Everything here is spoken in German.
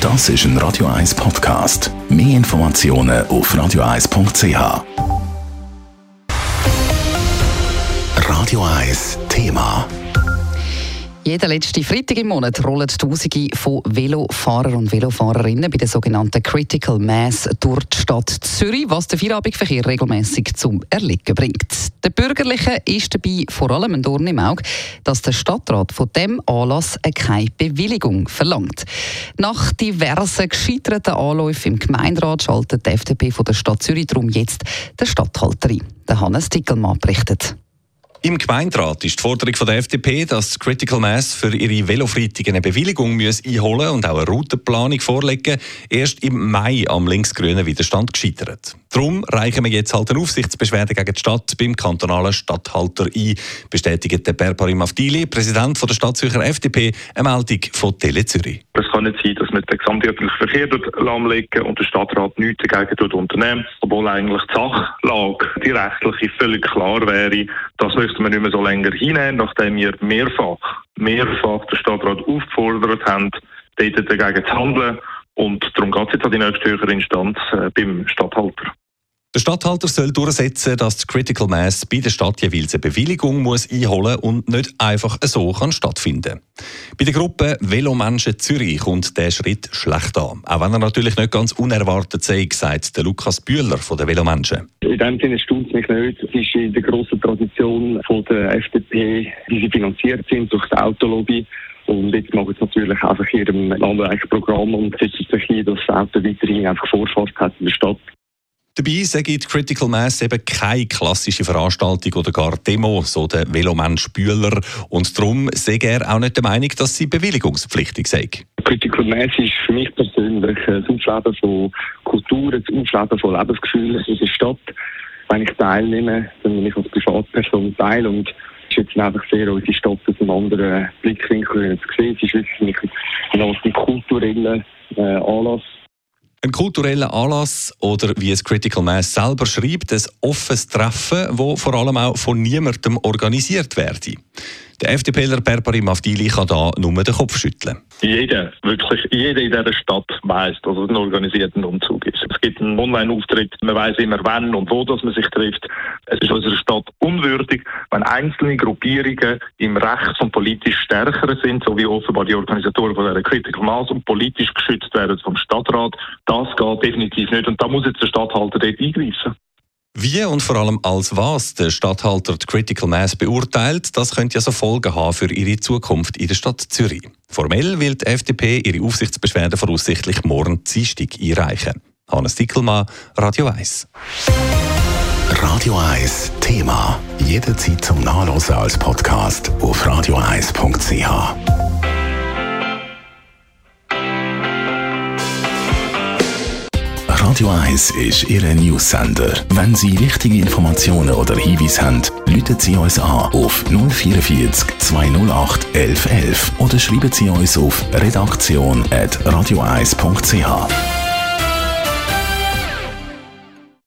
Das ist ein Radio 1 Podcast. Mehr Informationen auf radio1.ch. Radio 1 Thema. Jeden letzten Freitag im Monat rollen Tausende von Velofahrer und Velofahrerinnen bei der sogenannten Critical Mass durch die Stadt Zürich, was den Feierabendverkehr regelmäßig zum Erliegen bringt. Der Bürgerliche ist dabei vor allem ein Dorn im Auge, dass der Stadtrat von diesem Anlass keine Bewilligung verlangt. Nach diversen gescheiterten Anläufen im Gemeinderat schaltet die FDP von der Stadt Zürich darum jetzt den Stadthalter ein. Der Hannes Dickelmann berichtet. Im Gemeinderat ist die Forderung von der FDP, dass die Critical Mass für ihre Velofreitag eine Bewilligung einholen und auch eine Routenplanung vorlegen, erst im Mai am linksgrünen Widerstand gescheitert. Darum reichen wir jetzt halt eine Aufsichtsbeschwerde gegen die Stadt beim kantonalen Stadthalter ein, bestätigt der Perparim Avdili, Präsident der Stadtzürcher FDP, eine Meldung von Tele Zürich. Es kann nicht sein, dass man den gesamtöffentlichen Verkehr lahmlegen und der Stadtrat nichts dagegen unternimmt, obwohl eigentlich die Sachlage, die rechtliche, völlig klar wäre. Das müsste man nicht mehr so länger hinnehmen, nachdem wir mehrfach den Stadtrat aufgefordert haben, dort dagegen zu handeln. Und darum geht es jetzt an die nächste höhere Instanz beim Stadthalter. Der Stadthalter soll durchsetzen, dass die Critical Mass bei der Stadt jeweils eine Bewilligung muss einholen und nicht einfach so kann stattfinden. Bei der Gruppe Velomenschen Zürich kommt der Schritt schlecht an. Auch wenn er natürlich nicht ganz unerwartet sei, sagt der Lukas Bühler von den Velomenschen. In dem Sinne stutzt mich nicht. Es ist in der grossen Tradition von der FDP, wie sie finanziert sind durch die Autolobby. Und jetzt machen sie natürlich einfach ihrem landesweiten Programm und setzen sich ein, dass das Auto weiterhin einfach Vorfahrt hat in der Stadt. Dabei sagt die Critical Mass eben keine klassische Veranstaltung oder gar Demo, so der Velomensch Bühler. Und darum sei er auch nicht der Meinung, dass sie bewilligungspflichtig sei. Critical Mass ist für mich persönlich das Aufleben von Kultur, das Aufleben von Lebensgefühlen in der Stadt. Wenn ich teilnehme, dann bin ich als Privatperson teil und es ist jetzt einfach sehr unsere Stadt aus einem anderen Blickwinkel zu sehen. Es ist wirklich ein kultureller Anlass. Ein kultureller Anlass oder, wie es Critical Mass selber schreibt, ein offenes Treffen, das vor allem auch von niemandem organisiert werde. Der FDPler Perparim Avdili kann da nur den Kopf schütteln. Jeder in dieser Stadt weiss, dass es ein organisierter Umzug ist. Es gibt einen Online-Auftritt, man weiss immer wann und wo dass man sich trifft. Es ist unserer Stadt unwürdig, wenn einzelne Gruppierungen im Rechts- und politisch stärker sind, so wie offenbar die Organisatoren von dieser Critical Mass und politisch geschützt werden vom Stadtrat. Das geht definitiv nicht und da muss jetzt der Stadthalter dort eingreifen. Wie und vor allem als was der Stadthalter die Critical Mass beurteilt, das könnte ja so Folgen haben für ihre Zukunft in der Stadt Zürich. Formell will die FDP ihre Aufsichtsbeschwerde voraussichtlich morgen Dienstag einreichen. Hannes Dickelmann, Radio 1. Radio 1 Thema. Jederzeit zum Nachlesen als Podcast auf radio1.ch. Radio 1 ist Ihr News-Sender. Wenn Sie wichtige Informationen oder Hinweise haben, rufen Sie uns an auf 044 208 1111 oder schreiben Sie uns auf redaktion@radio1.ch.